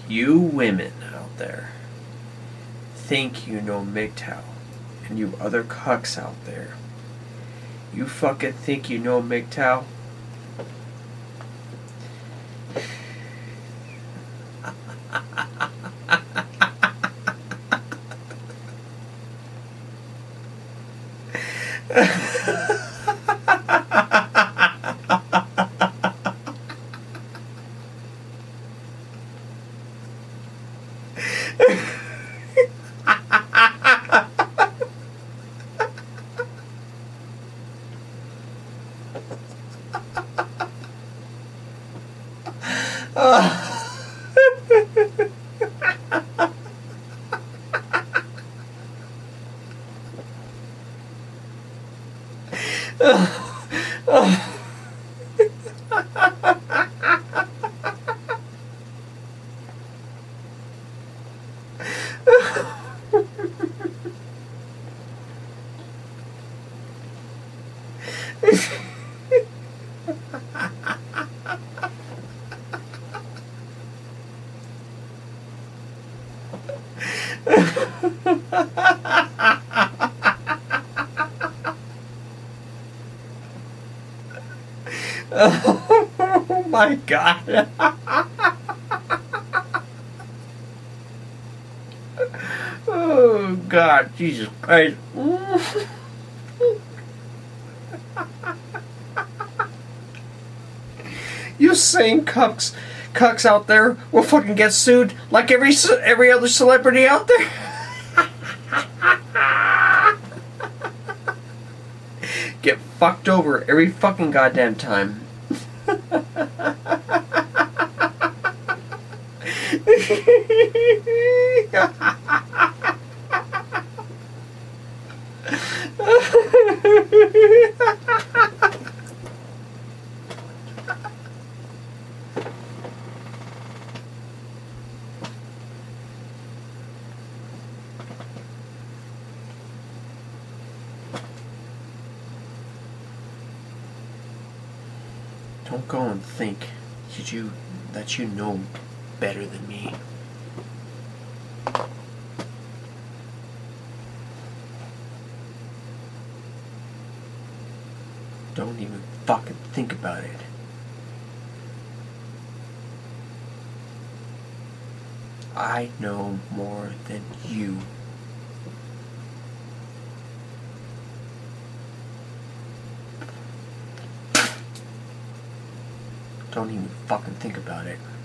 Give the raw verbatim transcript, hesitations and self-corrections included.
You women out there think you know M G T O W, and you other cucks out there, you fucking think you know M G T O W? Oh my God. Oh God, Jesus Christ. You same cucks, cucks out there will fucking get sued like every every other celebrity out there. Get fucked over every fucking goddamn time. Don't go and think that you that you know better than me. Don't even fucking think about it. I know more than you. Don't even fucking think about it.